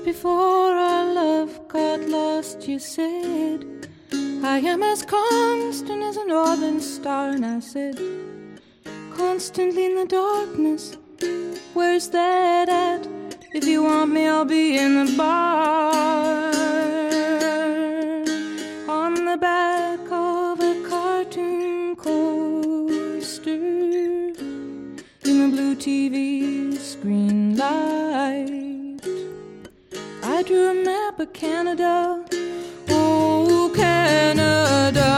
before our love got lost, you said, I am as constant as a northern star. And I said, constantly in the darkness, where's that at? If you want me, I'll be in the bar. On the back of a cartoon coaster, in the blue TV screen light, I drew a map of Canada. Oh, Canada,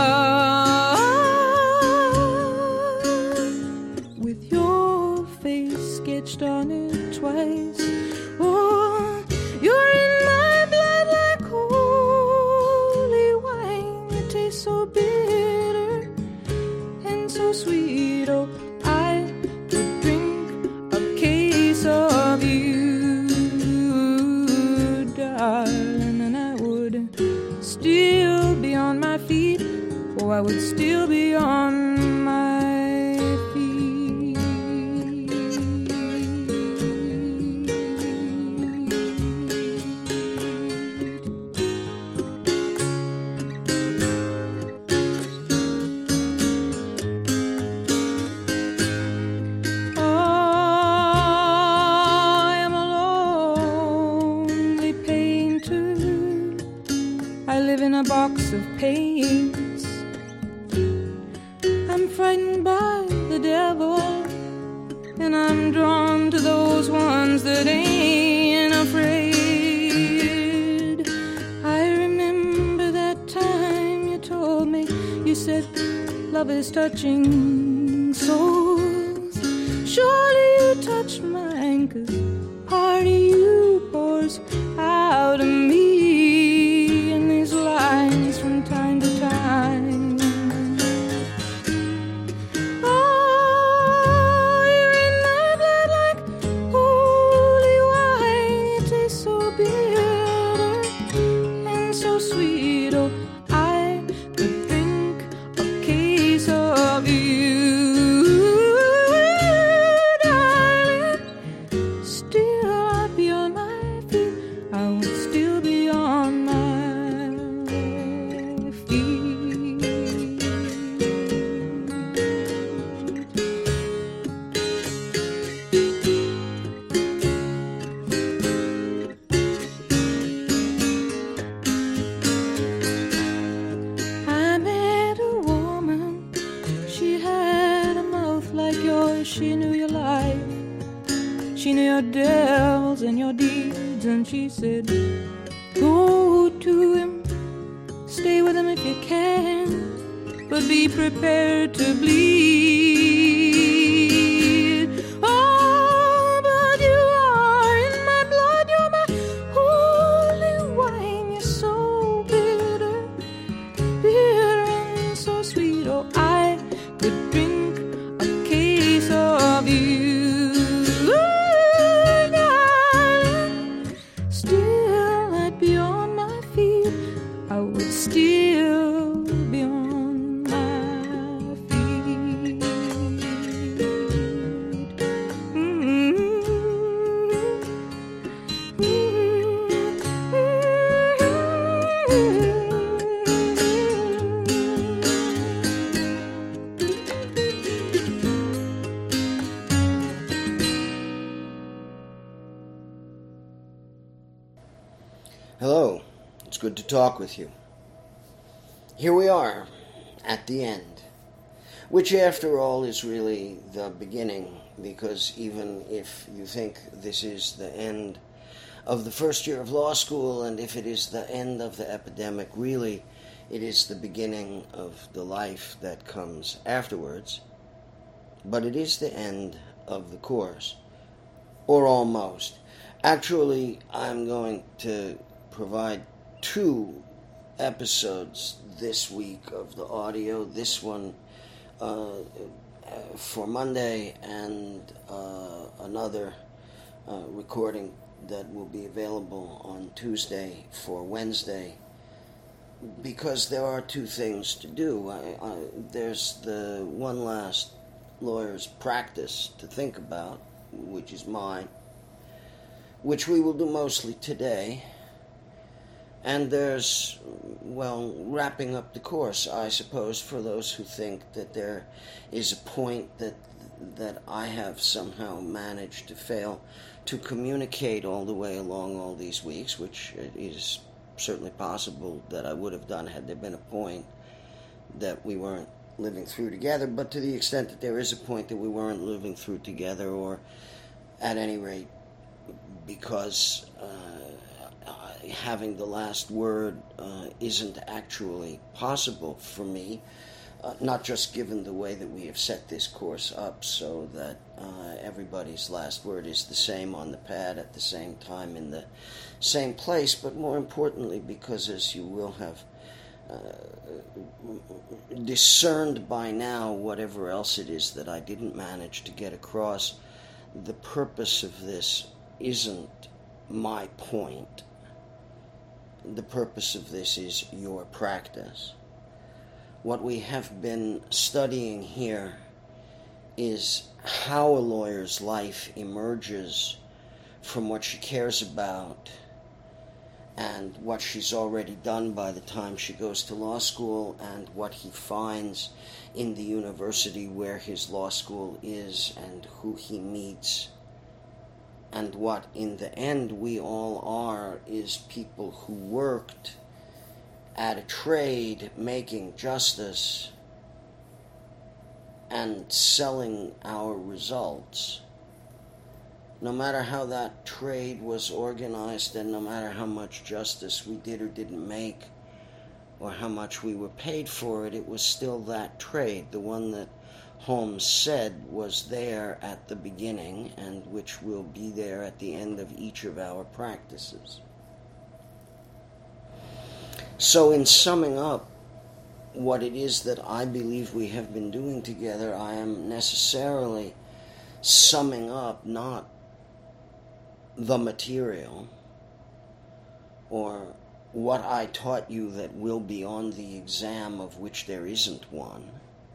with your face sketched on it twice. Oh, you're in my blood like holy wine. You taste so bitter and so sweet. Oh, I could drink a case of you, darling, and I would still be on my feet. Oh, I would still be on my feet. Oh, I am a lonely painter. I live in a box of paints. I'm frightened by the devil, and I'm drawn to those ones that ain't afraid. I remember that time you told me, you said, love is touching souls. Surely you touched mine, 'cause part of you pours out of me in these lines from time to time. Oh, you're in my blood like holy wine. You taste so bitter and so sweet. Oh, I could drink a case of you, darling. Still I'd be on my feet. I would still be on my feet. I met a woman, she had a mouth like yours. She knew your life, she knew your devils and your deeds. And she said, go to him, stay with him if you can, but be prepared to bleed. Oh, but you are in my blood, you're my holy wine. You're so bitter, bitter and so sweet. Oh, I could drink a case of you, darling. Still I'd be on my feet. I would still be on my feet. Hello, it's good to talk with you. Here we are, at the end, which after all is really the beginning, because even if you think this is the end of the first year of law school, and if it is the end of the epidemic, really it is the beginning of the life that comes afterwards. But it is the end of the course, or almost. Actually, I'm going to provide 2 episodes this week of the audio. This one for Monday, and another recording that will be available on Tuesday for Wednesday, because there are 2 things to do. There's the one last lawyer's practice to think about, which is mine, which we will do mostly today. And there's, well, wrapping up the course, I suppose, for those who think that there is a point that I have somehow managed to fail to communicate all the way along all these weeks, which is certainly possible that I would have done had there been a point that we weren't living through together. But to the extent that there is a point that we weren't living through together, or at any rate, because having the last word isn't actually possible for me, not just given the way that we have set this course up so that everybody's last word is the same on the pad at the same time in the same place, but more importantly because, as you will have discerned by now, whatever else it is that I didn't manage to get across, the purpose of this isn't my point. The purpose of this is your practice. What we have been studying here is how a lawyer's life emerges from what she cares about and what she's already done by the time she goes to law school, and what he finds in the university where his law school is and who he meets. And what, in the end, we all are is people who worked at a trade making justice and selling our results. No matter how that trade was organized, and no matter how much justice we did or didn't make, or how much we were paid for it, it was still that trade, the one that Holmes said was there at the beginning and which will be there at the end of each of our practices. So in summing up what it is that I believe we have been doing together, I am necessarily summing up not the material or what I taught you that will be on the exam, of which there isn't one.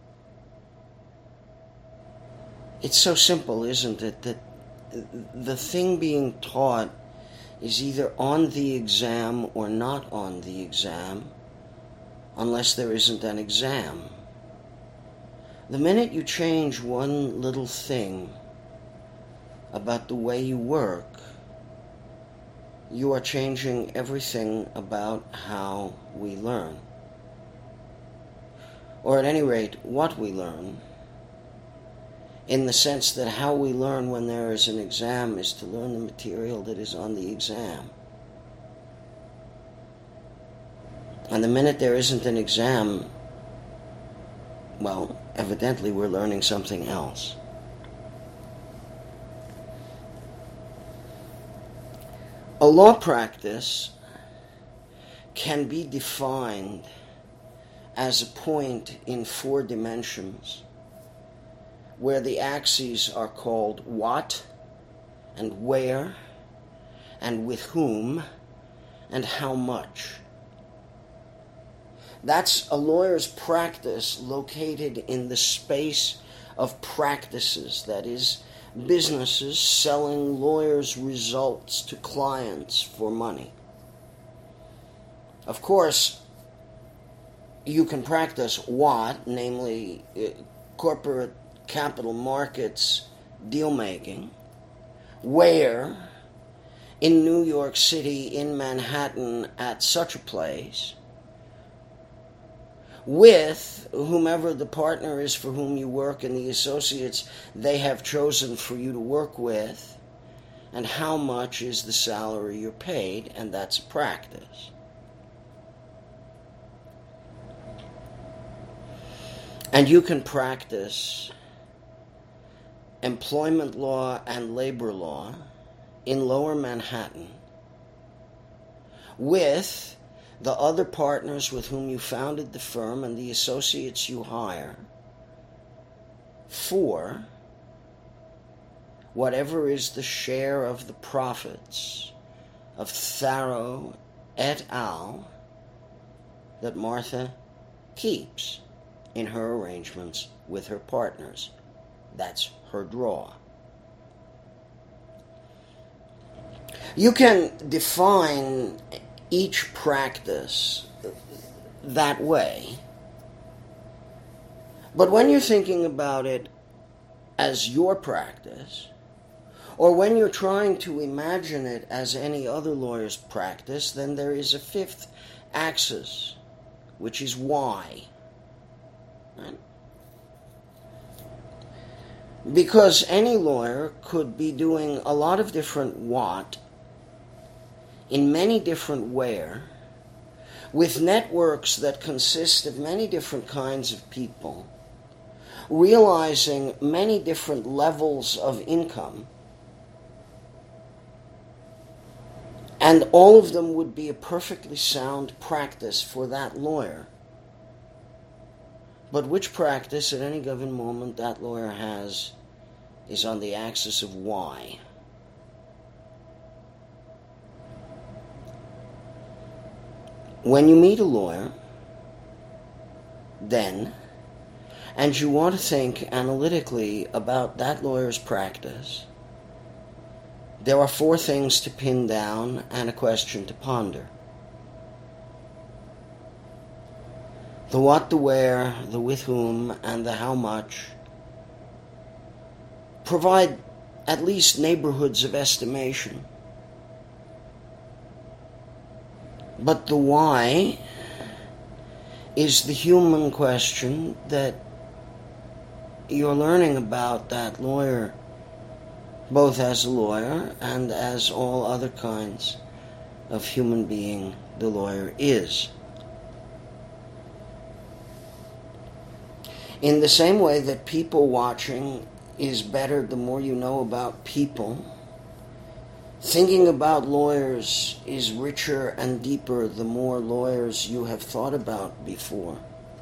It's so simple, isn't it, that the thing being taught is either on the exam or not on the exam, unless there isn't an exam. The minute you change one little thing about the way you work, you are changing everything about how we learn. Or at any rate, what we learn, in the sense that how we learn when there is an exam is to learn the material that is on the exam. And the minute there isn't an exam, well, evidently we're learning something else. A law practice can be defined as a point in 4 dimensions where the axes are called what and where and with whom and how much. That's a lawyer's practice located in the space of practices, that is, businesses selling lawyers' results to clients for money. Of course, you can practice what, namely corporate capital markets deal-making, where, in New York City, in Manhattan, at such a place, with whomever the partner is for whom you work and the associates they have chosen for you to work with, and how much is the salary you're paid, and that's practice. And you can practice employment law and labor law in Lower Manhattan with the other partners with whom you founded the firm and the associates you hire for whatever is the share of the profits of Tharo et al. That Martha keeps in her arrangements with her partners. That's her draw. You can define each practice that way, but when you're thinking about it as your practice, or when you're trying to imagine it as any other lawyer's practice, then there is a fifth axis, which is why. Right? Because any lawyer could be doing a lot of different what in many different where, with networks that consist of many different kinds of people, realizing many different levels of income, and all of them would be a perfectly sound practice for that lawyer. But which practice at any given moment that lawyer has is on the axis of why. When you meet a lawyer, then, and you want to think analytically about that lawyer's practice, there are 4 things to pin down and a question to ponder. The what, the where, the with whom, and the how much provide at least neighborhoods of estimation. But the why is the human question that you're learning about that lawyer, both as a lawyer and as all other kinds of human being the lawyer is. In the same way that people watching is better the more you know about people, thinking about lawyers is richer and deeper the more lawyers you have thought about before.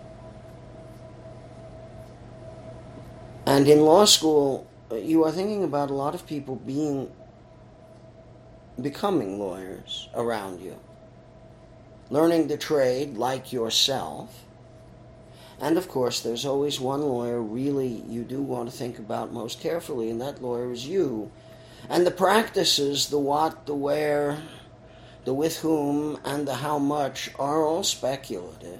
And in law school, you are thinking about a lot of people becoming lawyers around you, learning the trade like yourself. And of course, there's always one lawyer really you do want to think about most carefully, and that lawyer is you. And the practices, the what, the where, the with whom, and the how much are all speculative.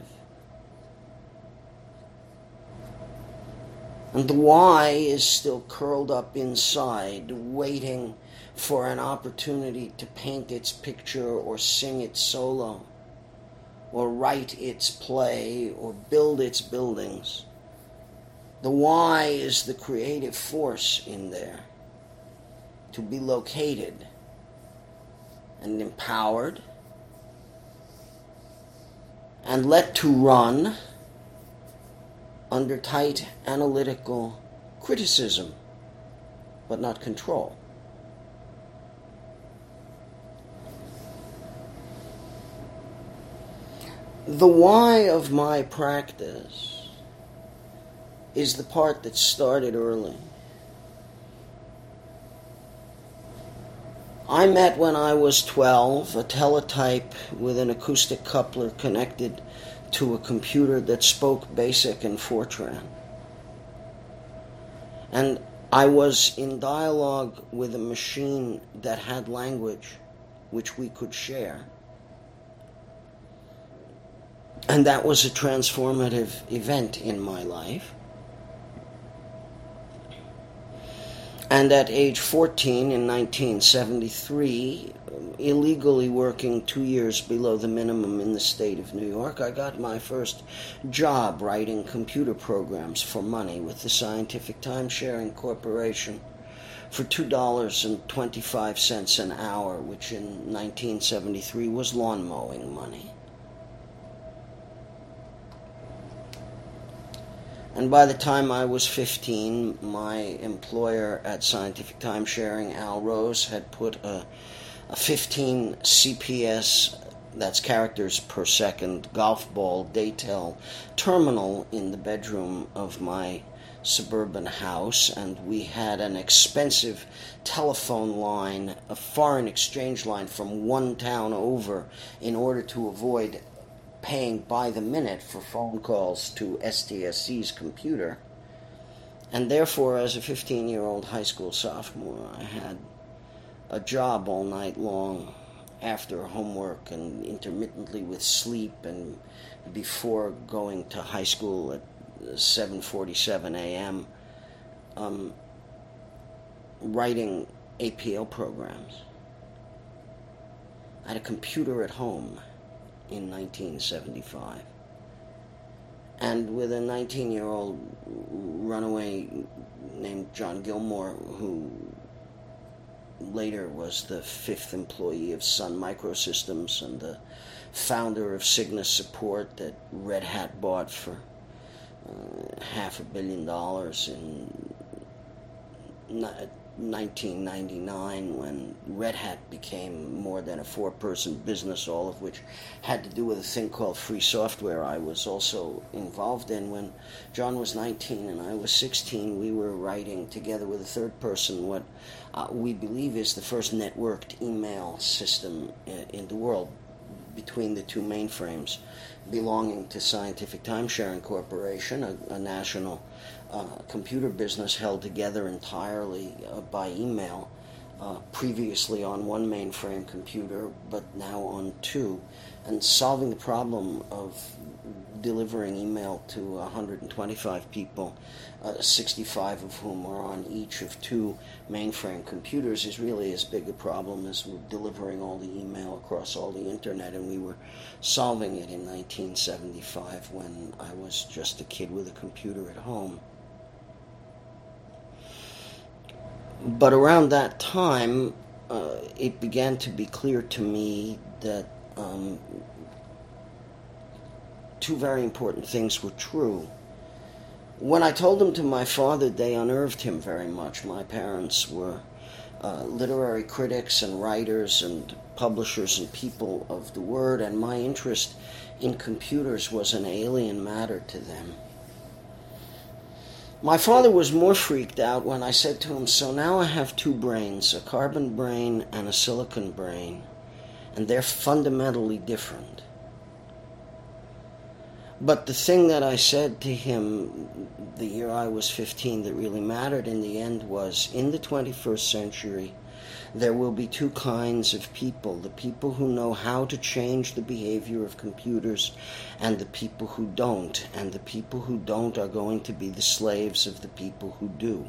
And the why is still curled up inside, waiting for an opportunity to paint its picture or sing its solo, or write its play, or build its buildings. The why is the creative force in there, to be located and empowered and let to run under tight analytical criticism, but not control. The why of my practice is the part that started early. I met when I was 12 a teletype with an acoustic coupler connected to a computer that spoke BASIC and Fortran. And I was in dialogue with a machine that had language which we could share. And that was a transformative event in my life. And at age 14 in 1973, illegally working 2 years below the minimum in the state of New York, I got my first job writing computer programs for money with the Scientific Time-Sharing Corporation for $2.25 an hour, which in 1973 was lawn mowing money. And by the time I was 15, my employer at Scientific Time Sharing, Al Rose, had put a 15 CPS, that's characters per second, golf ball Daytel terminal in the bedroom of my suburban house, and we had an expensive telephone line, a foreign exchange line from one town over, in order to avoid paying by the minute for phone calls to STSC's computer. And therefore, as a 15-year-old high school sophomore, I had a job all night long after homework and intermittently with sleep and before going to high school at 7:47 a.m. Writing APL programs. I had a computer at home in 1975. And with a 19-year-old runaway named John Gilmore, who later was the 5th employee of Sun Microsystems and the founder of Cygnus Support that Red Hat bought for $500 million in 1999, when Red Hat became more than a 4-person business, all of which had to do with a thing called free software I was also involved in. When John was 19 and I was 16, we were writing together with a third person what we believe is the first networked email system in the world between the two mainframes belonging to Scientific Timesharing Corporation, a national computer business held together entirely by email, previously on one mainframe computer, but now on two, and solving the problem of delivering email to 125 people, 65 of whom are on each of two mainframe computers, is really as big a problem as delivering all the email across all the internet, and we were solving it in 1975 when I was just a kid with a computer at home. But around that time, it began to be clear to me that two very important things were true. When I told them to my father, they unnerved him very much. My parents were literary critics and writers and publishers and people of the word, and my interest in computers was an alien matter to them. My father was more freaked out when I said to him, so now I have two brains, a carbon brain and a silicon brain, and they're fundamentally different. But the thing that I said to him the year I was 15 that really mattered in the end was, in the 21st century, there will be two kinds of people: the people who know how to change the behavior of computers and the people who don't. And the people who don't are going to be the slaves of the people who do.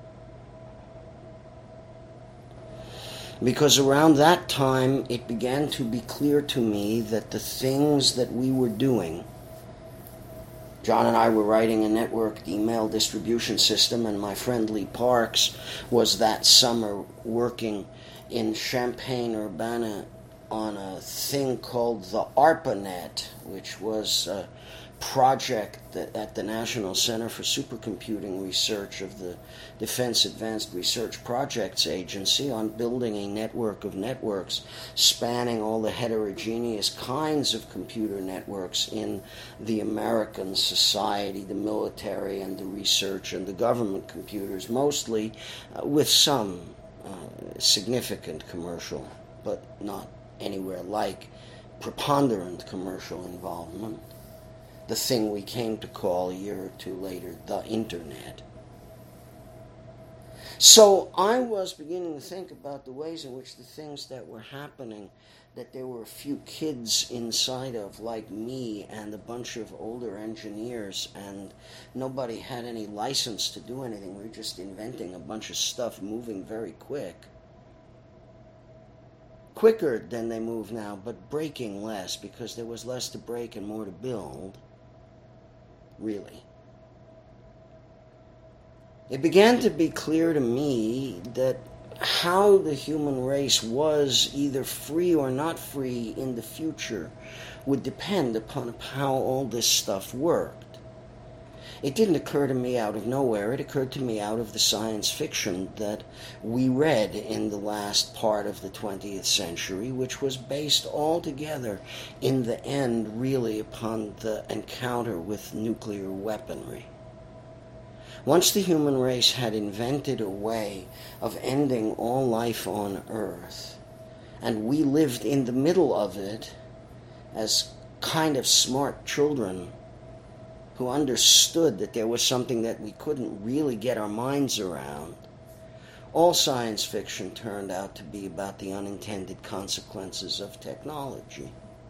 Because around that time, it began to be clear to me that the things that we were doing, John and I were writing a networked email distribution system, and my friend Lee Parks was that summer working in Champaign-Urbana on a thing called the ARPANET, which was a project at the National Center for Supercomputing Research of the Defense Advanced Research Projects Agency, on building a network of networks spanning all the heterogeneous kinds of computer networks in the American society, the military and the research and the government computers, mostly with some significant commercial, but not anywhere like preponderant commercial involvement. The thing we came to call a year or two later the Internet. So I was beginning to think about the ways in which the things that were happening, that there were a few kids inside of, like me, and a bunch of older engineers, and nobody had any license to do anything. We were just inventing a bunch of stuff, moving very quicker than they move now, but breaking less, because there was less to break and more to build. Really. It began to be clear to me that how the human race was either free or not free in the future would depend upon how all this stuff worked. It didn't occur to me out of nowhere. It occurred to me out of the science fiction that we read in the last part of the 20th century, which was based altogether, in the end, really upon the encounter with nuclear weaponry. Once the human race had invented a way of ending all life on Earth, and we lived in the middle of it as kind of smart children who understood that there was something that we couldn't really get our minds around, all science fiction turned out to be about the unintended consequences of technology.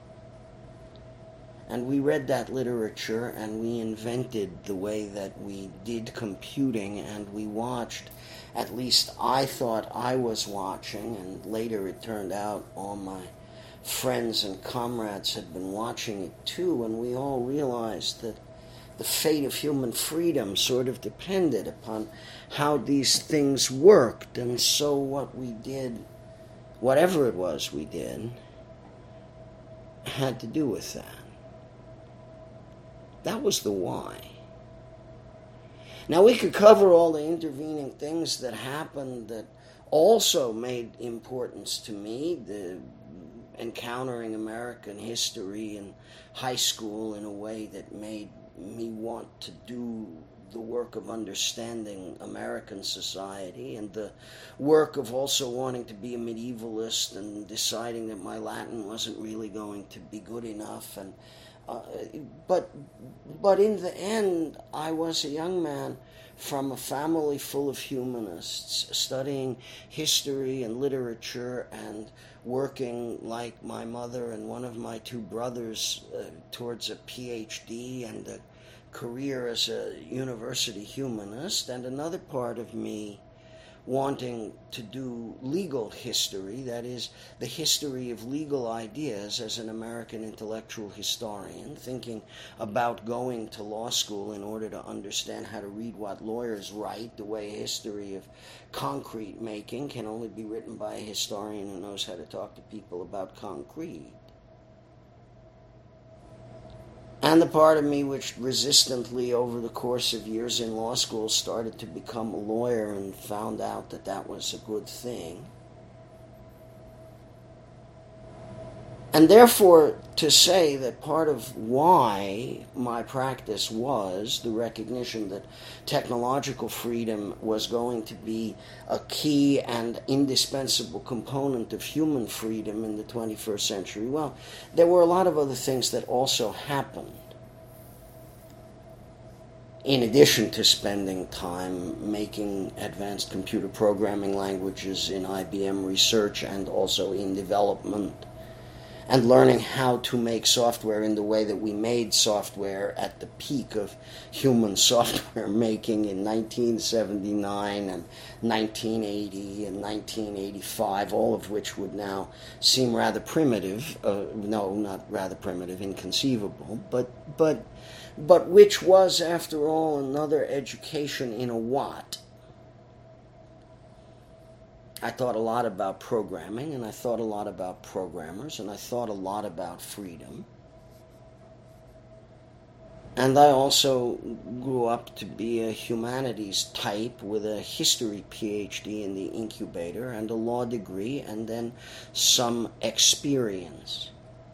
And we read that literature, and we invented the way that we did computing, and we watched, at least I thought I was watching, and later it turned out all my friends and comrades had been watching it too, and we all realized that the fate of human freedom sort of depended upon how these things worked. And so what we did, whatever it was we did, had to do with that. That was the why. Now, we could cover all the intervening things that happened that also made importance to me, the encountering American history in high school in a way that made me want to do the work of understanding American society, and the work of also wanting to be a medievalist and deciding that my Latin wasn't really going to be good enough. And but in the end, I was a young man from a family full of humanists, studying history and literature and working like my mother and one of my two brothers towards a PhD and a career as a university humanist, and another part of me wanting to do legal history, that is, the history of legal ideas as an American intellectual historian, thinking about going to law school in order to understand how to read what lawyers write, the way a history of concrete making can only be written by a historian who knows how to talk to people about concrete. And the part of me which resistantly over the course of years in law school started to become a lawyer and found out that that was a good thing. And therefore, to say that part of why my practice was the recognition that technological freedom was going to be a key and indispensable component of human freedom in the 21st century, well, there were a lot of other things that also happened. In addition to spending time making advanced computer programming languages in IBM research and also in development, and learning how to make software in the way that we made software at the peak of human software making in 1979 and 1980 and 1985, all of which would now seem rather primitive. No, not rather primitive, inconceivable, but which was, after all, another education in a what. I thought a lot about programming, and I thought a lot about programmers, and I thought a lot about freedom. And I also grew up to be a humanities type with a history PhD in the incubator and a law degree, and then some experience.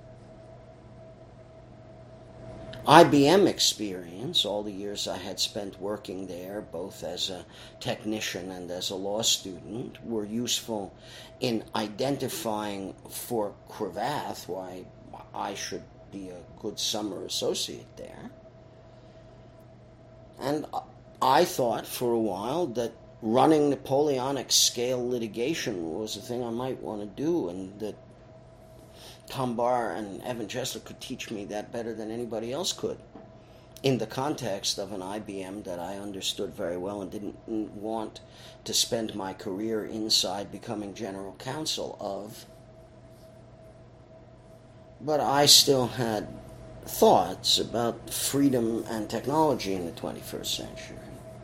IBM experience, all the years I had spent working there, both as a technician and as a law student, were useful in identifying for Cravath why I should be a good summer associate there. And I thought for a while that running Napoleonic scale litigation was a thing I might want to do, and that Tom Barr and Evan Chesler could teach me that better than anybody else could, in the context of an IBM that I understood very well and didn't want to spend my career inside becoming general counsel of. But I still had thoughts about freedom and technology in the 21st century.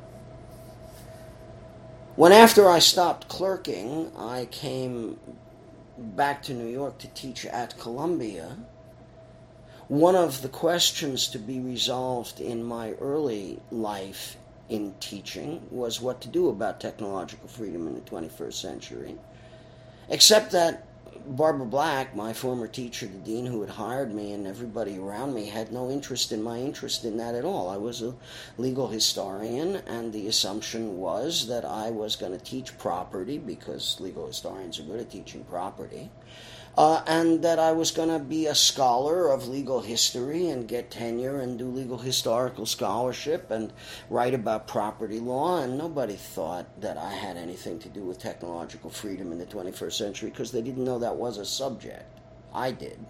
When after I stopped clerking, I came back to New York to teach at Columbia, one of the questions to be resolved in my early life in teaching was what to do about technological freedom in the 21st century, except that Barbara Black, my former teacher, the dean who had hired me, and everybody around me had no interest in my interest in that at all. I was a legal historian, and the assumption was that I was going to teach property, because legal historians are good at teaching property, and that I was going to be a scholar of legal history and get tenure and do legal historical scholarship and write about property law, and nobody thought that I had anything to do with technological freedom in the 21st century because they didn't know that was a subject. I did.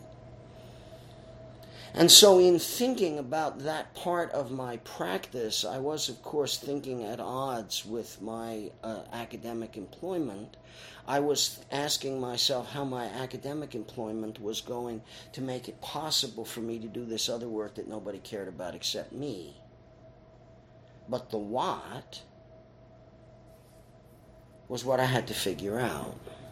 And so in thinking about that part of my practice, I was, of course, thinking at odds with my academic employment. I was asking myself how my academic employment was going to make it possible for me to do this other work that nobody cared about except me. But the what was what I had to figure out.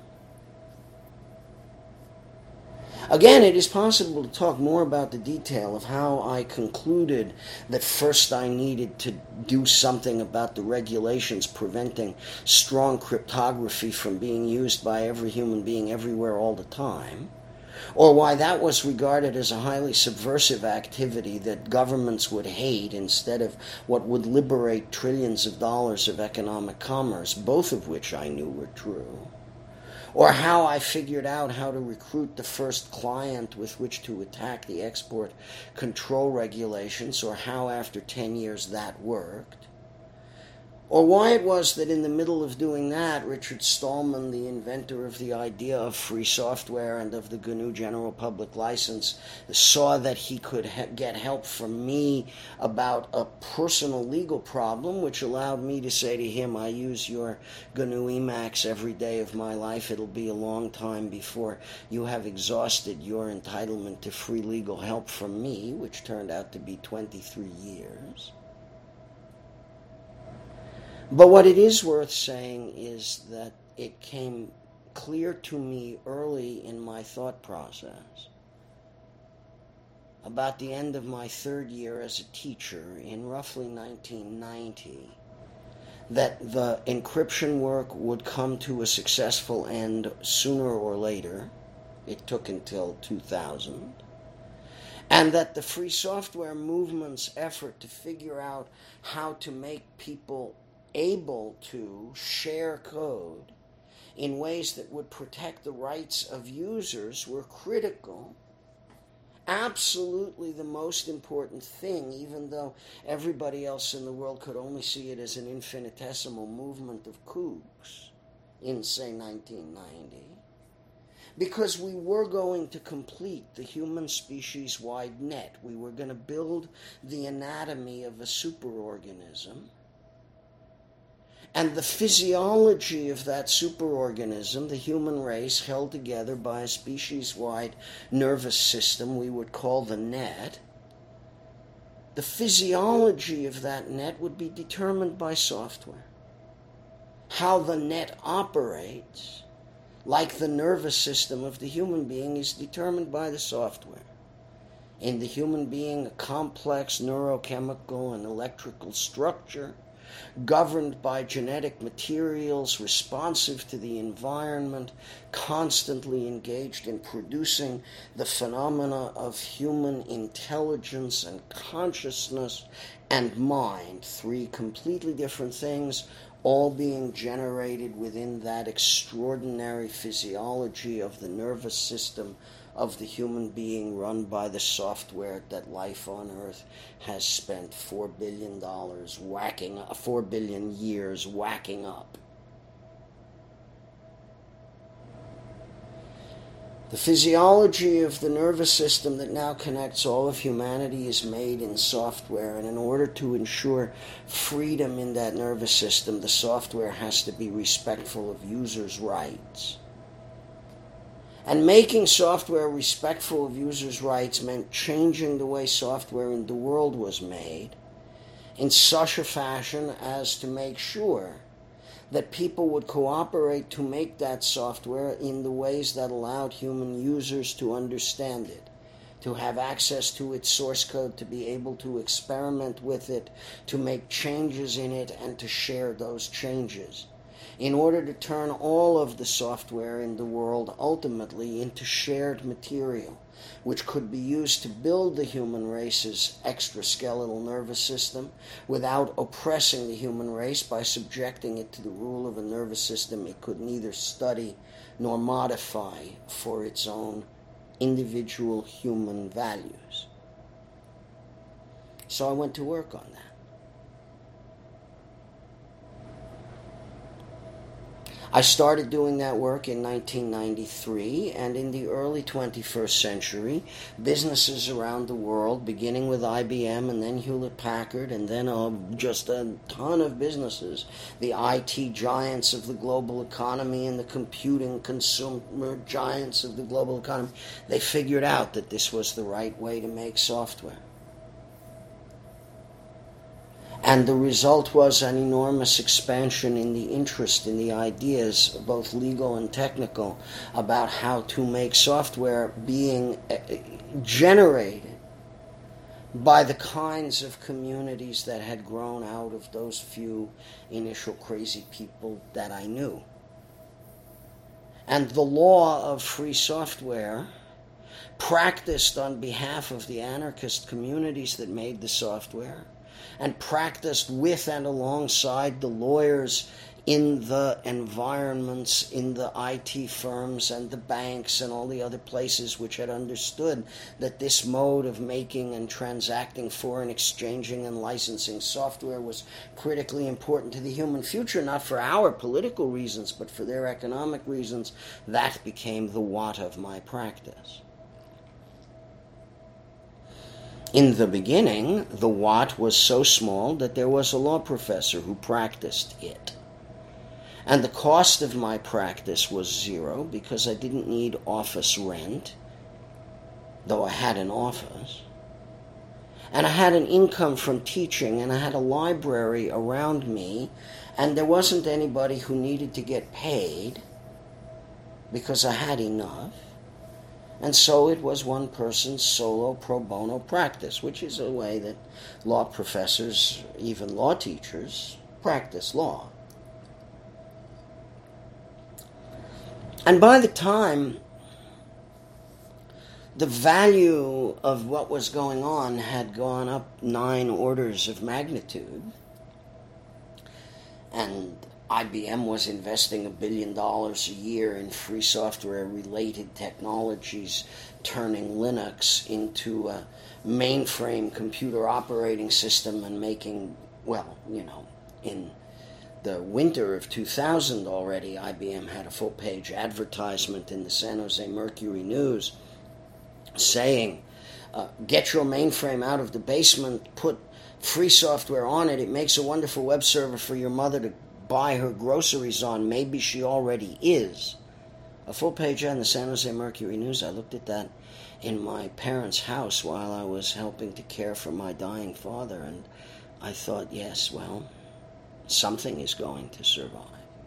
Again, it is possible to talk more about the detail of how I concluded that first I needed to do something about the regulations preventing strong cryptography from being used by every human being everywhere all the time, or why that was regarded as a highly subversive activity that governments would hate instead of what would liberate trillions of dollars of economic commerce, both of which I knew were true. Or how I figured out how to recruit the first client with which to attack the export control regulations, or how after 10 years that worked. Or why it was that in the middle of doing that, Richard Stallman, the inventor of the idea of free software and of the GNU General Public License, saw that he could get help from me about a personal legal problem, which allowed me to say to him, I use your GNU Emacs every day of my life. It'll be a long time before you have exhausted your entitlement to free legal help from me, which turned out to be 23 years. But what it is worth saying is that it came clear to me early in my thought process, about the end of my third year as a teacher in roughly 1990, that the encryption work would come to a successful end sooner or later. It took until 2000. And that the free software movement's effort to figure out how to make people able to share code in ways that would protect the rights of users were critical, absolutely the most important thing, even though everybody else in the world could only see it as an infinitesimal movement of kooks in, say, 1990. Because we were going to complete the human species-wide net. We were going to build the anatomy of a superorganism. And the physiology of that superorganism, the human race, held together by a species-wide nervous system we would call the net, the physiology of that net would be determined by software. How the net operates, like the nervous system of the human being, is determined by the software. In the human being, a complex neurochemical and electrical structure governed by genetic materials, responsive to the environment, constantly engaged in producing the phenomena of human intelligence and consciousness and mind, three completely different things, all being generated within that extraordinary physiology of the nervous system of the human being, run by the software that life on Earth has spent $4 billion 4 billion years whacking up. The physiology of the nervous system that now connects all of humanity is made in software, and in order to ensure freedom in that nervous system, the software has to be respectful of users' rights. And making software respectful of users' rights meant changing the way software in the world was made in such a fashion as to make sure that people would cooperate to make that software in the ways that allowed human users to understand it, to have access to its source code, to be able to experiment with it, to make changes in it, and to share those changes, in order to turn all of the software in the world ultimately into shared material, which could be used to build the human race's extraskeletal nervous system without oppressing the human race by subjecting it to the rule of a nervous system it could neither study nor modify for its own individual human values. So I went to work on that. I started doing that work in 1993, and in the early 21st century, businesses around the world, beginning with IBM and then Hewlett-Packard, and then just a ton of businesses, the IT giants of the global economy and the computing consumer giants of the global economy, they figured out that this was the right way to make software. And the result was an enormous expansion in the interest in the ideas, both legal and technical, about how to make software being generated by the kinds of communities that had grown out of those few initial crazy people that I knew. And the law of free software, practiced on behalf of the anarchist communities that made the software, and practiced with and alongside the lawyers in the environments, in the IT firms and the banks and all the other places which had understood that this mode of making and transacting for and exchanging and licensing software was critically important to the human future, not for our political reasons, but for their economic reasons. That became the what of my practice. In the beginning, the what was so small that there was a law professor who practiced it. And the cost of my practice was zero because I didn't need office rent, though I had an office. And I had an income from teaching, and I had a library around me, and there wasn't anybody who needed to get paid because I had enough. And so it was one person's solo pro bono practice, which is a way that law professors, even law teachers, practice law. And by the time the value of what was going on had gone up 9 orders of magnitude, and IBM was investing $1 billion a year in free software-related technologies, turning Linux into a mainframe computer operating system and making, in the winter of 2000 already, IBM had a full-page advertisement in the San Jose Mercury News saying, get your mainframe out of the basement, put free software on it, it makes a wonderful web server for your mother to buy her groceries on. Maybe she already is. A full page on the San Jose Mercury News. I looked at that in my parents' house while I was helping to care for my dying father, and I thought, yes, well, something is going to survive.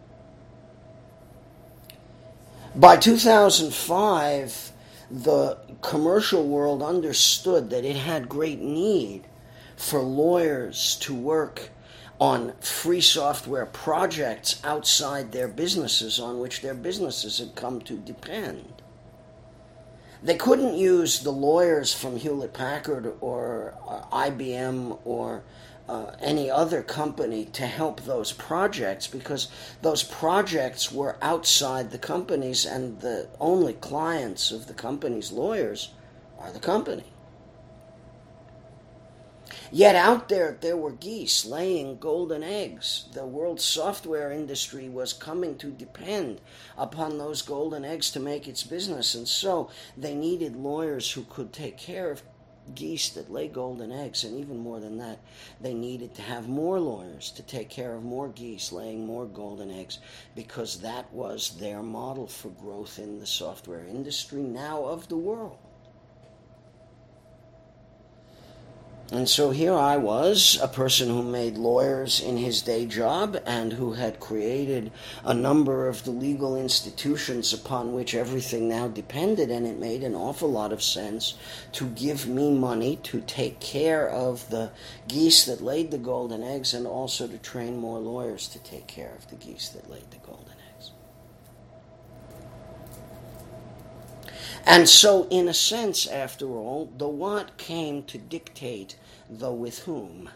By 2005, the commercial world understood that it had great need for lawyers to work on free software projects outside their businesses on which their businesses had come to depend. They couldn't use the lawyers from Hewlett-Packard or IBM or any other company to help those projects because those projects were outside the companies, and the only clients of the company's lawyers are the company. Yet out there were geese laying golden eggs. The world's software industry was coming to depend upon those golden eggs to make its business, and so they needed lawyers who could take care of geese that lay golden eggs, and even more than that, they needed to have more lawyers to take care of more geese laying more golden eggs, because that was their model for growth in the software industry now of the world. And so here I was, a person who made lawyers in his day job and who had created a number of the legal institutions upon which everything now depended, and it made an awful lot of sense to give me money to take care of the geese that laid the golden eggs and also to train more lawyers to take care of the geese that laid the golden eggs. And so, in a sense, after all, the what came to dictate the with whom.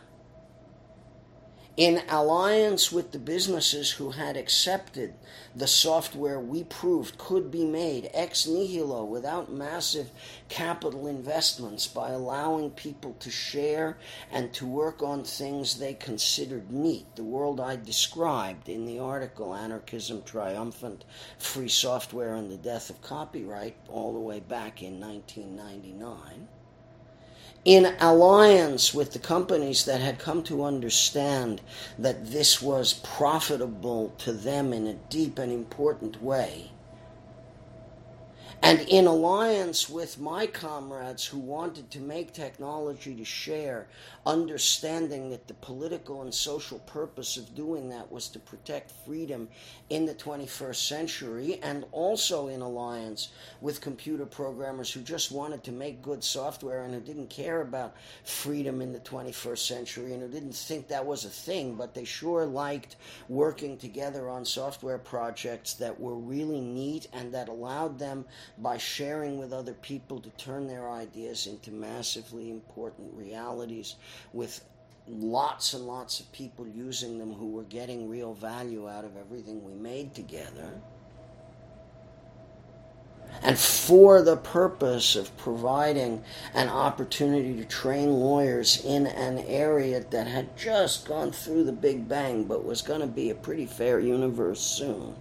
In alliance with the businesses who had accepted the software we proved could be made ex nihilo without massive capital investments by allowing people to share and to work on things they considered neat, the world I described in the article Anarchism Triumphant, Free Software and the Death of Copyright, all the way back in 1999. In alliance with the companies that had come to understand that this was profitable to them in a deep and important way, and in alliance with my comrades who wanted to make technology to share, understanding that the political and social purpose of doing that was to protect freedom in the 21st century, and also in alliance with computer programmers who just wanted to make good software and who didn't care about freedom in the 21st century and who didn't think that was a thing, but they sure liked working together on software projects that were really neat and that allowed them, by sharing with other people, to turn their ideas into massively important realities with lots and lots of people using them who were getting real value out of everything we made together. And for the purpose of providing an opportunity to train lawyers in an area that had just gone through the Big Bang but was going to be a pretty fair universe soon.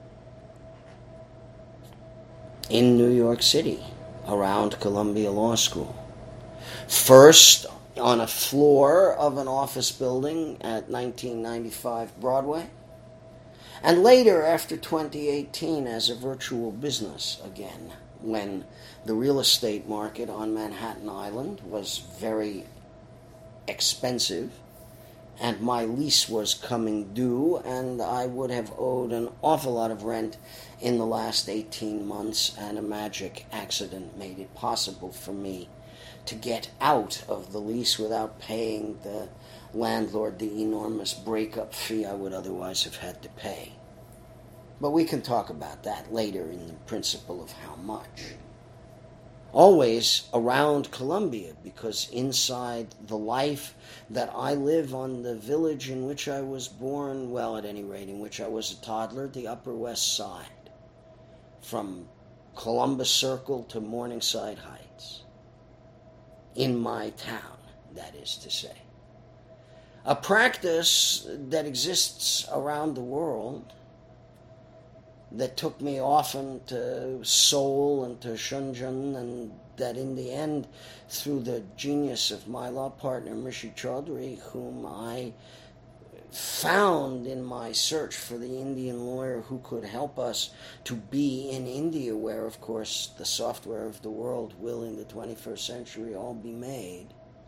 In New York City, around Columbia Law School. First, on a floor of an office building at 1995 Broadway, and later, after 2018, as a virtual business again, when the real estate market on Manhattan Island was very expensive, and my lease was coming due, and I would have owed an awful lot of rent in the last 18 months, and a magic accident made it possible for me to get out of the lease without paying the landlord the enormous breakup fee I would otherwise have had to pay. But we can talk about that later in the principle of how much. Always around Columbia, because inside the life that I live on the village in which I was born, well, at any rate, in which I was a toddler, the Upper West Side, from Columbus Circle to Morningside Heights, in my town, that is to say. A practice that exists around the world, that took me often to Seoul and to Shenzhen, and that in the end, through the genius of my law partner, Rishi Chaudhry, whom I found in my search for the Indian lawyer who could help us to be in India, where, of course, the software of the world will in the 21st century all be made.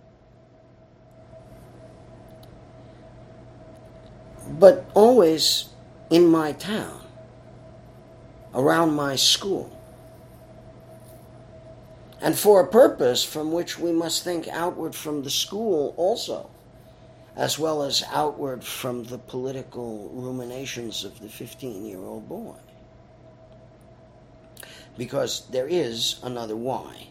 But always in my town, around my school, and for a purpose from which we must think outward from the school also, as well as outward from the political ruminations of the 15-year-old boy. Because there is another why.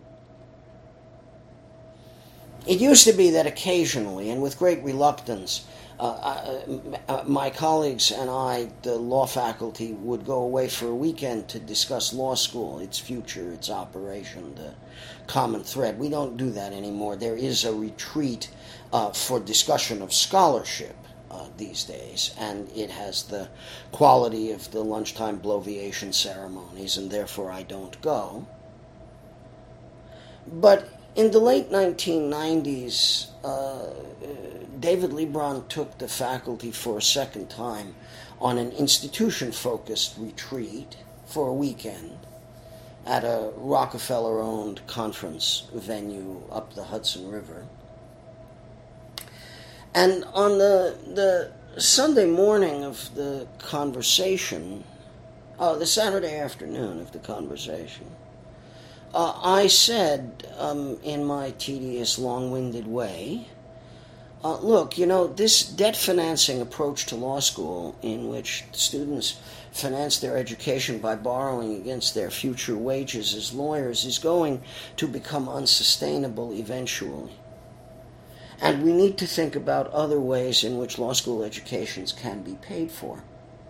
It used to be that occasionally, and with great reluctance, my colleagues and I, the law faculty, would go away for a weekend to discuss law school, its future, its operation, the common thread. We don't do that anymore. There is a retreat for discussion of scholarship these days, and it has the quality of the lunchtime bloviation ceremonies, and therefore I don't go. But in the late 1990s, David Lebron took the faculty for a second time on an institution-focused retreat for a weekend at a Rockefeller-owned conference venue up the Hudson River. And on the Sunday morning of the conversation, the Saturday afternoon of the conversation, I said, in my tedious, long-winded way, Look, this debt financing approach to law school, in which students finance their education by borrowing against their future wages as lawyers, is going to become unsustainable eventually. And we need to think about other ways in which law school educations can be paid for.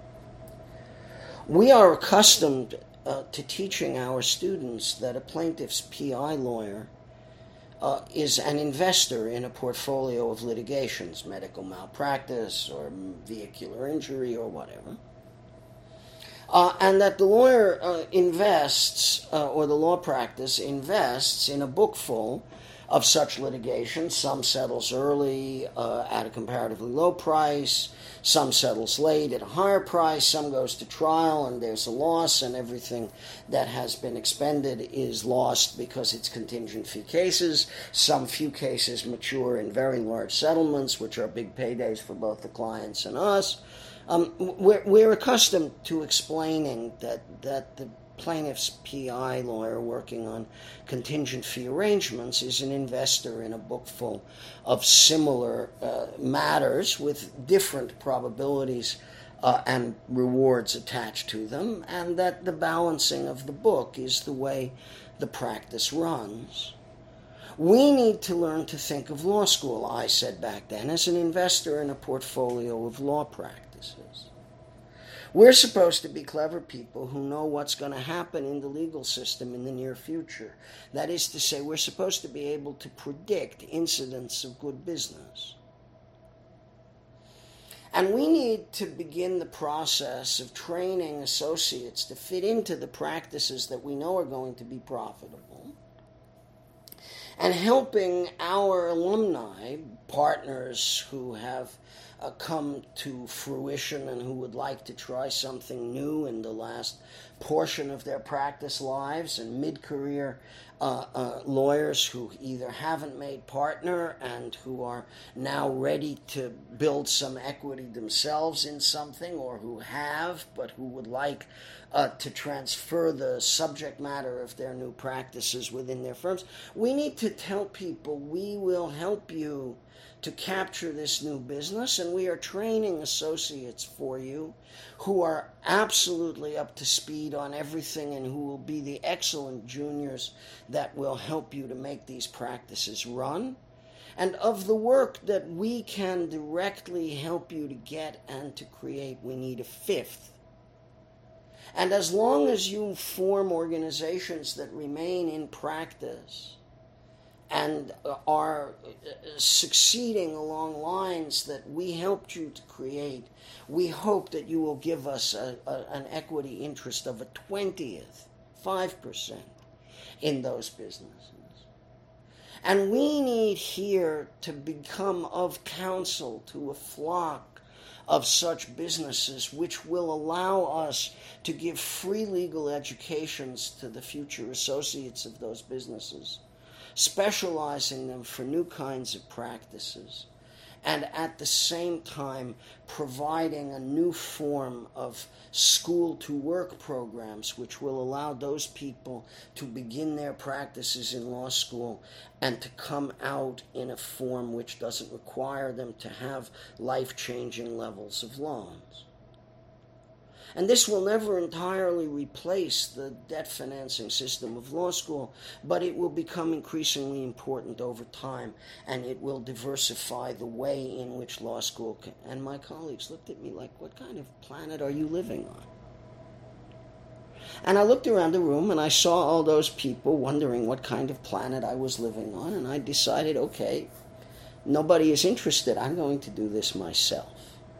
We are accustomed to teaching our students that a plaintiff's PI lawyer is an investor in a portfolio of litigations, medical malpractice or vehicular injury or whatever. And that the lawyer invests, or the law practice invests in a book full of such litigation. Some settles early at a comparatively low price, some settles late at a higher price, some goes to trial and there's a loss, and everything that has been expended is lost because it's contingent fee cases. Some few cases mature in very large settlements, which are big paydays for both the clients and us. We're accustomed to explaining that the plaintiff's PI lawyer working on contingent fee arrangements is an investor in a book full of similar matters with different probabilities and rewards attached to them, and that the balancing of the book is the way the practice runs. We need to learn to think of law school, I said back then, as an investor in a portfolio of law practices. We're supposed to be clever people who know what's going to happen in the legal system in the near future. That is to say, we're supposed to be able to predict incidents of good business. And we need to begin the process of training associates to fit into the practices that we know are going to be profitable, and helping our alumni, partners who have come to fruition and who would like to try something new in the last portion of their practice lives, and mid-career lawyers who either haven't made partner and who are now ready to build some equity themselves in something, or who have but who would like to transfer the subject matter of their new practices within their firms. We need to tell people, we will help you to capture this new business, and we are training associates for you who are absolutely up to speed on everything and who will be the excellent juniors that will help you to make these practices run. And of the work that we can directly help you to get and to create, we need a fifth. And as long as you form organizations that remain in practice and are succeeding along lines that we helped you to create, we hope that you will give us an equity interest of a 20th, 5% in those businesses. And we need here to become of counsel to a flock of such businesses, which will allow us to give free legal educations to the future associates of those businesses, specializing them for new kinds of practices, and at the same time providing a new form of school-to-work programs which will allow those people to begin their practices in law school and to come out in a form which doesn't require them to have life-changing levels of loans. And this will never entirely replace the debt financing system of law school, but it will become increasingly important over time, and it will diversify the way in which law school can. And my colleagues looked at me like, what kind of planet are you living on? And I looked around the room and I saw all those people wondering what kind of planet I was living on, and I decided, okay, nobody is interested. I'm going to do this myself.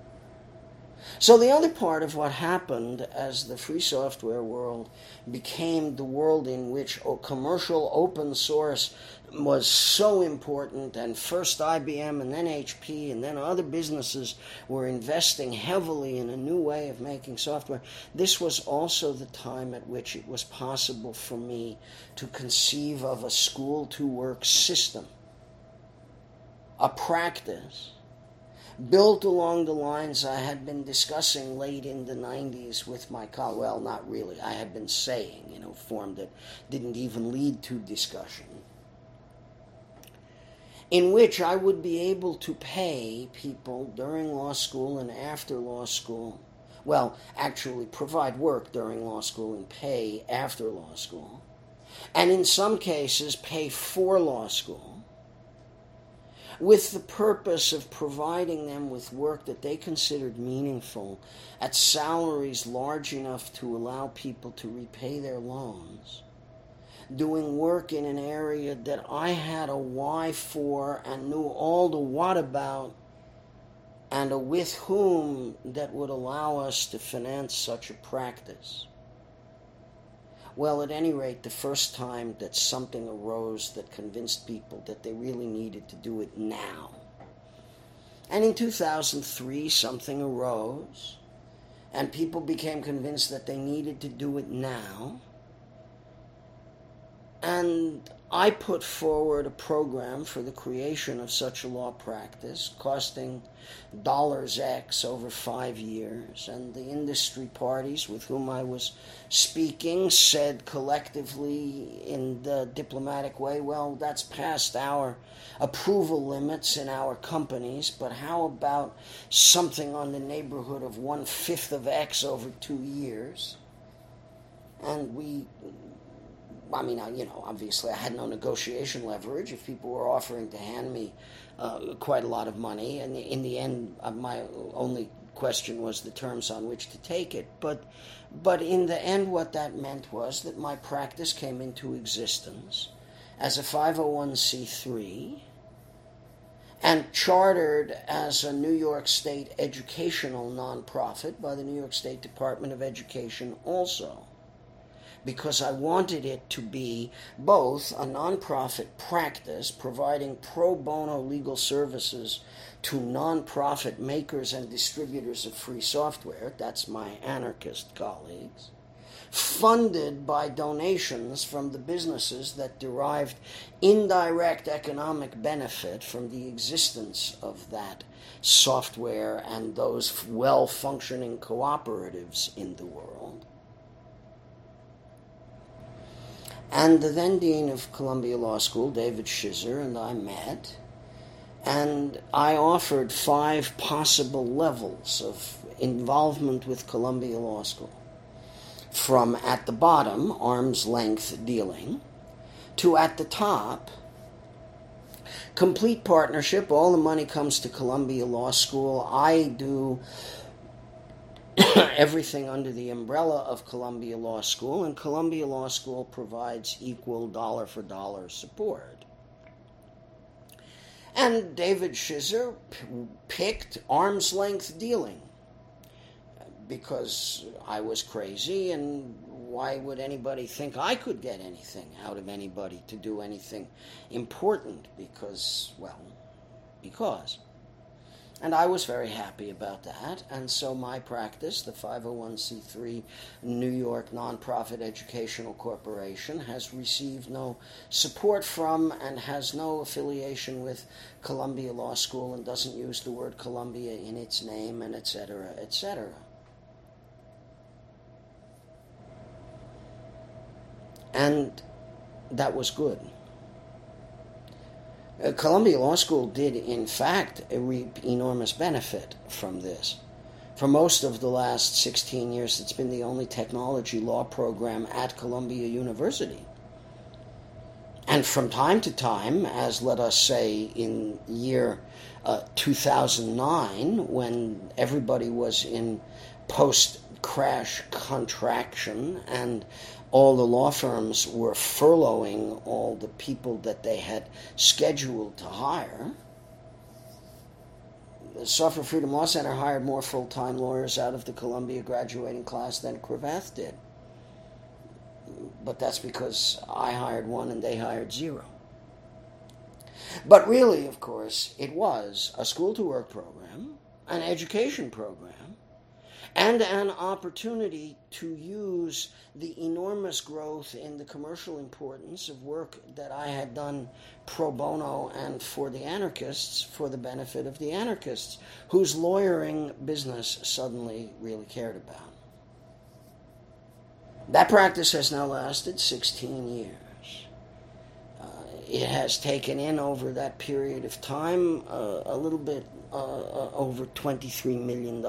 So the other part of what happened as the free software world became the world in which commercial open source was so important, and first IBM and then HP and then other businesses were investing heavily in a new way of making software, this was also the time at which it was possible for me to conceive of a school-to-work system, a practice built along the lines I had been discussing late in the 90s with my colleague. Well, not really. I had been saying, form that didn't even lead to discussion. in which I would be able to pay people during law school and after law school, well, actually provide work during law school and pay after law school, and in some cases pay for law school, with the purpose of providing them with work that they considered meaningful at salaries large enough to allow people to repay their loans, doing work in an area that I had a why for and knew all the what about, and a with whom that would allow us to finance such a practice. Well, at any rate, the first time that something arose that convinced people that they really needed to do it now. And in 2003, something arose, and people became convinced that they needed to do it now. And I put forward a program for the creation of such a law practice, costing $X over 5 years. And the industry parties with whom I was speaking said collectively in the diplomatic way, well, that's past our approval limits in our companies, but how about something on the neighborhood of 1/5 of X over 2 years? And obviously I had no negotiation leverage if people were offering to hand me quite a lot of money. And in the end, my only question was the terms on which to take it. But in the end, what that meant was that my practice came into existence as a 501c3 and chartered as a New York State educational nonprofit by the New York State Department of Education also, because I wanted it to be both a nonprofit practice providing pro bono legal services to nonprofit makers and distributors of free software, that's my anarchist colleagues, funded by donations from the businesses that derived indirect economic benefit from the existence of that software and those well-functioning cooperatives in the world. And the then Dean of Columbia Law School, David Shizer, and I met, and I offered 5 possible levels of involvement with Columbia Law School. From at the bottom, arm's length dealing, to at the top, complete partnership. All the money comes to Columbia Law School. I do everything under the umbrella of Columbia Law School, and Columbia Law School provides equal dollar-for-dollar support. And David Shizer picked arm's length dealing because I was crazy, and why would anybody think I could get anything out of anybody to do anything important? Because. And I was very happy about that, and so my practice, the 501c3 New York Nonprofit Educational Corporation, has received no support from and has no affiliation with Columbia Law School and doesn't use the word Columbia in its name, and etc., etc. And that was good. Columbia Law School did, in fact, reap enormous benefit from this. For most of the last 16 years, it's been the only technology law program at Columbia University. And from time to time, as let us say in year 2009, when everybody was in post-crash contraction and all the law firms were furloughing all the people that they had scheduled to hire, the Software Freedom Law Center hired more full-time lawyers out of the Columbia graduating class than Cravath did. But that's because I hired 1 and they hired 0. But really, of course, it was a school-to-work program, an education program, and an opportunity to use the enormous growth in the commercial importance of work that I had done pro bono and for the anarchists, for the benefit of the anarchists, whose lawyering business suddenly really cared about. That practice has now lasted 16 years. it has taken in over that period of time a little bit over $23 million,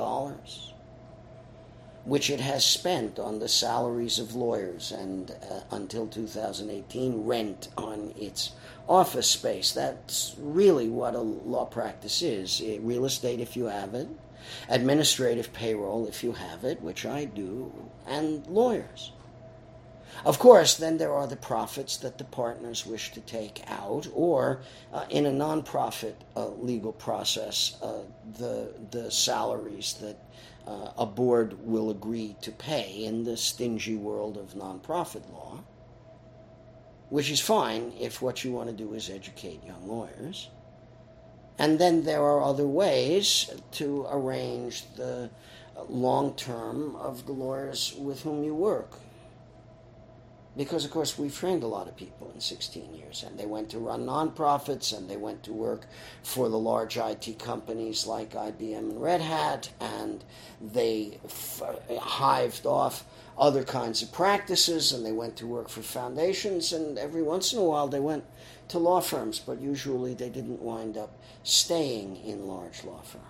which it has spent on the salaries of lawyers and until 2018 rent on its office space. That's really what a law practice is. Real estate if you have it, administrative payroll if you have it, which I do, and lawyers. Of course, then there are the profits that the partners wish to take out, or in a non-profit legal process, the salaries that a board will agree to pay in the stingy world of non-profit law, which is fine if what you want to do is educate young lawyers. And then there are other ways to arrange the long term of the lawyers with whom you work. Because, of course, we've trained a lot of people in 16 years, and they went to run nonprofits, and they went to work for the large IT companies like IBM and Red Hat, and they hived off other kinds of practices, and they went to work for foundations, and every once in a while they went to law firms, but usually they didn't wind up staying in large law firms.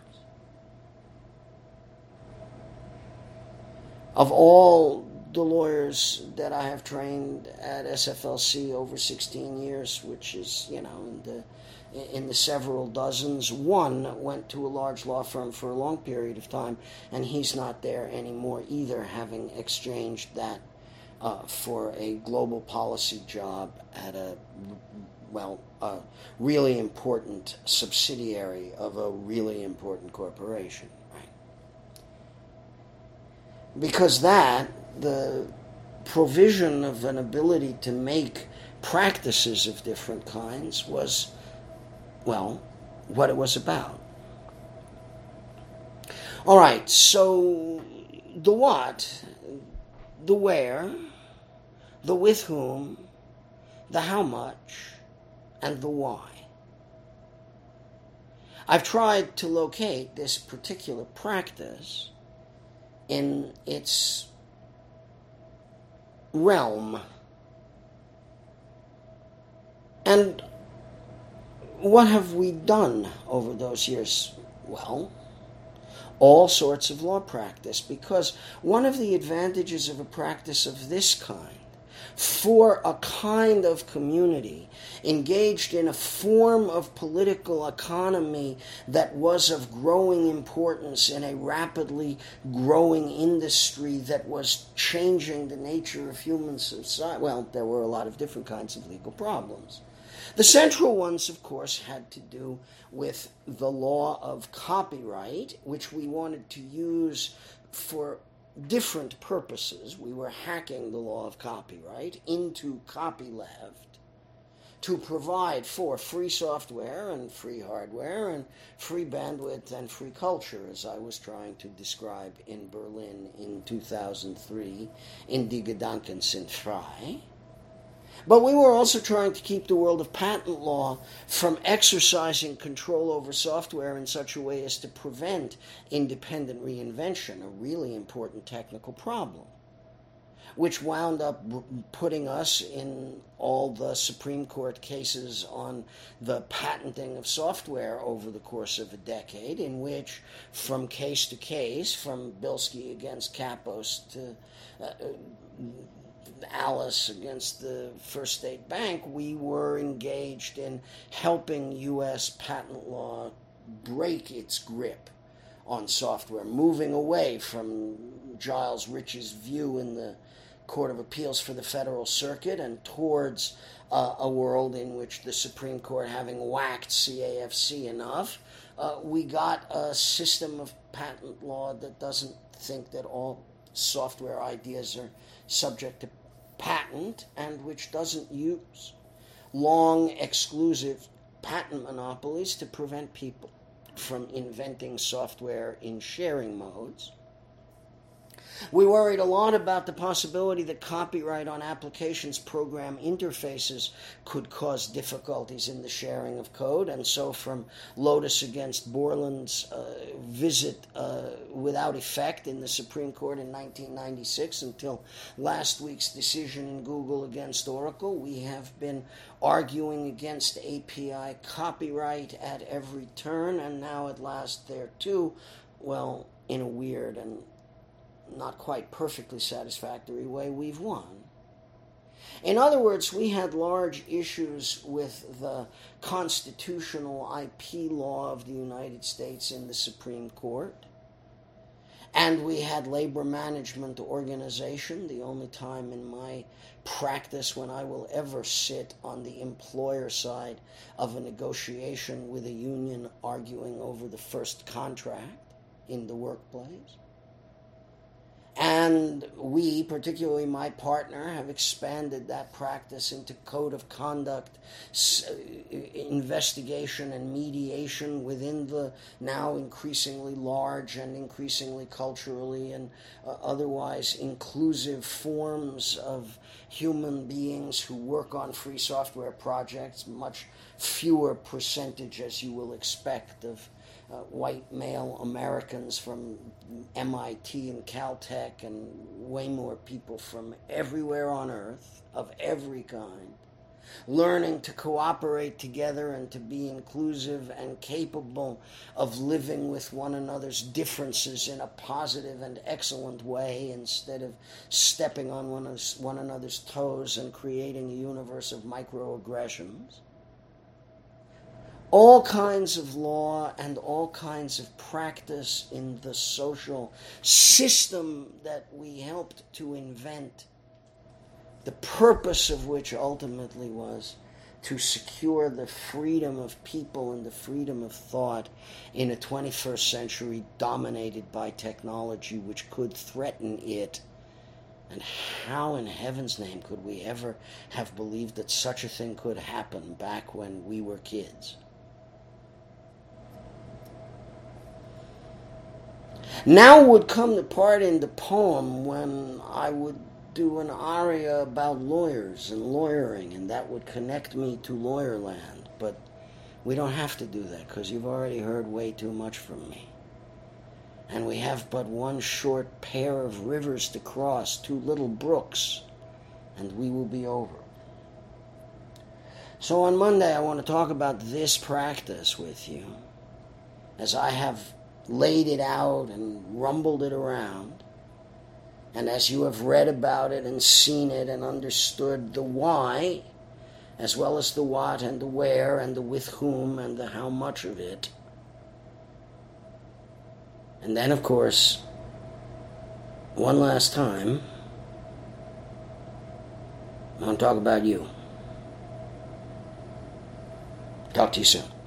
Of all the lawyers that I have trained at SFLC over 16 years, which is, in the several dozens, one went to a large law firm for a long period of time, and he's not there anymore either, having exchanged that for a global policy job at a really important subsidiary of a really important corporation. Because the provision of an ability to make practices of different kinds was, what it was about. All right, so the what, the where, the with whom, the how much, and the why. I've tried to locate this particular practice in its realm. And what have we done over those years? Well, all sorts of law practice, because one of the advantages of a practice of this kind for a kind of community engaged in a form of political economy that was of growing importance in a rapidly growing industry that was changing the nature of human society. Well, there were a lot of different kinds of legal problems. The central ones, of course, had to do with the law of copyright, which we wanted to use for different purposes. We were hacking the law of copyright into copyleft to provide for free software and free hardware and free bandwidth and free culture, as I was trying to describe in Berlin in 2003 in Die Gedanken sind frei. But we were also trying to keep the world of patent law from exercising control over software in such a way as to prevent independent reinvention, a really important technical problem, which wound up putting us in all the Supreme Court cases on the patenting of software over the course of a decade, in which, from case to case, from Bilski against Kapos to Alice against the First State Bank, we were engaged in helping U.S. patent law break its grip on software, moving away from Giles Rich's view in the Court of Appeals for the Federal Circuit and towards a world in which the Supreme Court, having whacked CAFC enough, we got a system of patent law that doesn't think that all software ideas are subject to patent, and which doesn't use long exclusive patent monopolies to prevent people from inventing software in sharing modes. We worried a lot about the possibility that copyright on applications program interfaces could cause difficulties in the sharing of code, and so from Lotus against Borland's visit without effect in the Supreme Court in 1996 until last week's decision in Google against Oracle, we have been arguing against API copyright at every turn, and now at last there too, well, in a weird and not quite perfectly satisfactory way, we've won. In other words, we had large issues with the constitutional IP law of the United States in the Supreme Court, and we had labor management organization, the only time in my practice when I will ever sit on the employer side of a negotiation with a union arguing over the first contract in the workplace. And we, particularly my partner, have expanded that practice into code of conduct, investigation, and mediation within the now increasingly large and increasingly culturally and otherwise inclusive forms of human beings who work on free software projects, much fewer percentage, as you will expect, of white male Americans from MIT and Caltech, and way more people from everywhere on earth, of every kind, learning to cooperate together and to be inclusive and capable of living with one another's differences in a positive and excellent way instead of stepping on one another's toes and creating a universe of microaggressions. All kinds of law and all kinds of practice in the social system that we helped to invent, the purpose of which ultimately was to secure the freedom of people and the freedom of thought in a 21st century dominated by technology which could threaten it. And how in heaven's name could we ever have believed that such a thing could happen back when we were kids? Now would come the part in the poem when I would do an aria about lawyers and lawyering, and that would connect me to Lawyerland. But we don't have to do that, because you've already heard way too much from me. And we have but one short pair of rivers to cross, 2 little brooks, and we will be over. So on Monday I want to talk about this practice with you, as I have laid it out and rumbled it around, and as you have read about it and seen it and understood the why, as well as the what and the where and the with whom and the how much of it. And then, of course, one last time, I want to talk about you. Talk to you soon.